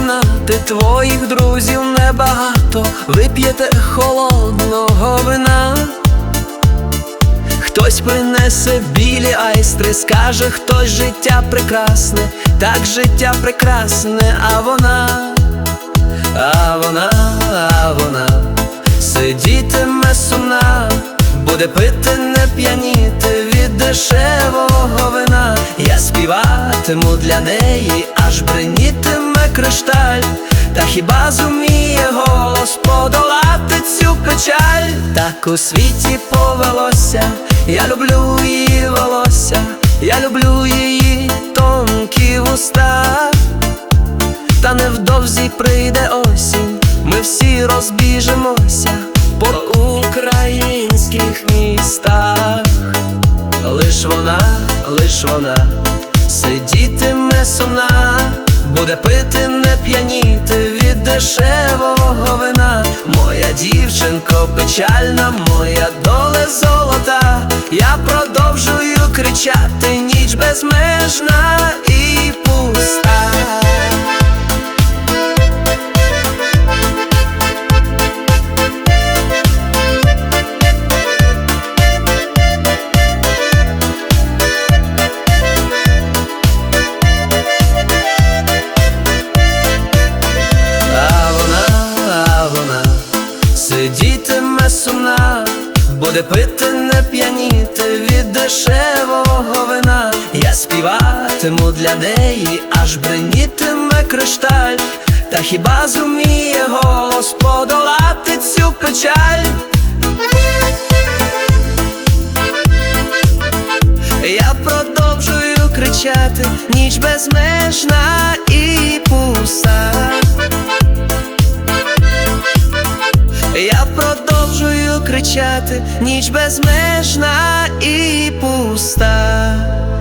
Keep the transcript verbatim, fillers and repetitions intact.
знати, твоїх друзів небагато, вип'єте холодного вина. Хтось принесе білі айстри, скаже хтось життя прекрасне, так життя прекрасне, а вона, а вона, а вона сидітиме сумна, буде пити, не п'яніти від дешевого вина. Я співатиму для неї, аж бринітиме кришталь, та хіба зуміє голос подолати цю печаль? Так у світі повелося, я люблю її волосся, я люблю її тонкі вуста. Та невдовзі прийде осінь, ми всі розбіжемося по українських містах. Лиш вона, лиш вона сидітиме сумна, буде пити, не п'яніти від дешевого вина. Моя дівчинко печальна, моя доля золота, я продовжую кричати, ніч безмежна і пуста. Сидітиме сумна, буде пити, не п'яніти від дешевого вина. Я співатиму для неї, аж бринітиме кришталь, та хіба зуміє голос подолати цю печаль? Я продовжую кричати, ніч безмежна і пуста. Я продовжую кричати, ніч безмежна і пуста.